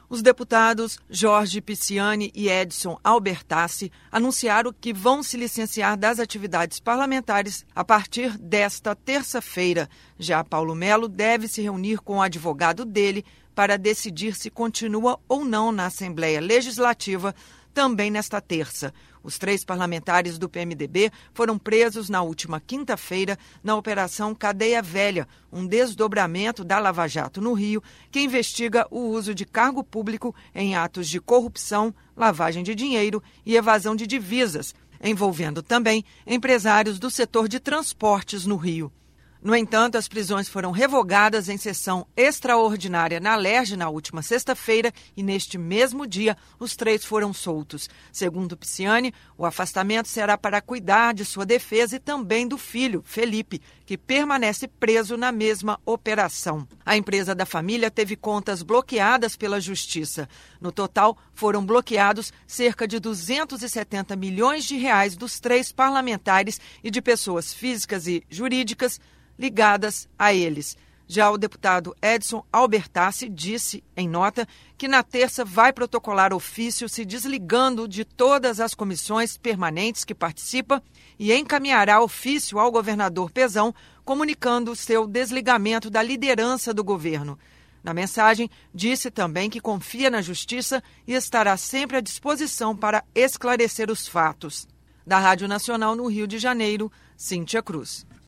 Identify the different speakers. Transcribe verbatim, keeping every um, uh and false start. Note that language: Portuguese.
Speaker 1: Os deputados Jorge Pisciani e Edson Albertassi anunciaram que vão se licenciar das atividades parlamentares a partir desta terça-feira. Já Paulo Melo deve se reunir com o advogado dele para decidir se continua ou não na Assembleia Legislativa também nesta terça. Os três parlamentares do P M D B foram presos na última quinta-feira na Operação Cadeia Velha, um desdobramento da Lava Jato no Rio, que investiga o uso de cargo público em atos de corrupção, lavagem de dinheiro e evasão de divisas, envolvendo também empresários do setor de transportes no Rio. No entanto, as prisões foram revogadas em sessão extraordinária na Alerj na última sexta-feira e, neste mesmo dia, os três foram soltos. Segundo Pisciani, o afastamento será para cuidar de sua defesa e também do filho, Felipe, que permanece preso na mesma operação. A empresa da família teve contas bloqueadas pela Justiça. No total, foram bloqueados cerca de duzentos e setenta milhões de reais dos três parlamentares e de pessoas físicas e jurídicas ligadas a eles. Já o deputado Edson Albertassi disse, em nota, que na terça vai protocolar ofício se desligando de todas as comissões permanentes que participa e encaminhará ofício ao governador Pezão, comunicando seu desligamento da liderança do governo. Na mensagem, disse também que confia na Justiça e estará sempre à disposição para esclarecer os fatos. Da Rádio Nacional no Rio de Janeiro, Cíntia Cruz.